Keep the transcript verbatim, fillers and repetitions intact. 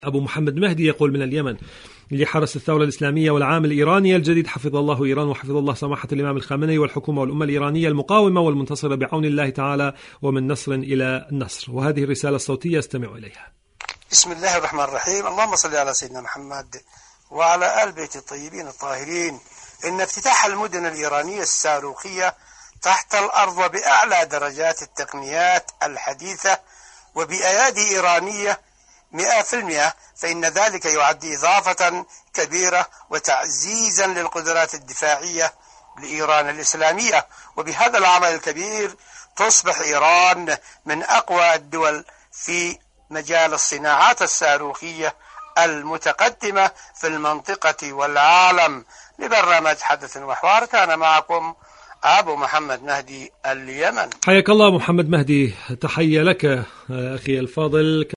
أبو محمد مهدي يقول من اليمن: لحرس الثورة الإسلامية والعام الإيراني الجديد حفظ الله إيران وحفظ الله سماحة الإمام الخامنئي والحكومة والأمة الإيرانية المقاومة والمنتصرة بعون الله تعالى ومن نصر إلى نصر. وهذه الرسالة الصوتية استمع إليها. بسم الله الرحمن الرحيم. اللهم صل على سيدنا محمد وعلى آل بيت الطيبين الطاهرين. إن افتتاح المدن الإيرانية الصاروخية تحت الأرض وبأعلى درجات التقنيات الحديثة وبأيادي إيرانية مئة في المئة، فإن ذلك يعد إضافة كبيرة وتعزيزا للقدرات الدفاعية لإيران الإسلامية. وبهذا العمل الكبير تصبح إيران من أقوى الدول في مجال الصناعات الصاروخية المتقدمة في المنطقة والعالم. لبرنامج حدث وحوار كان معكم أبو محمد مهدي اليمن. حياك الله محمد مهدي، تحية لك أخي الفاضل.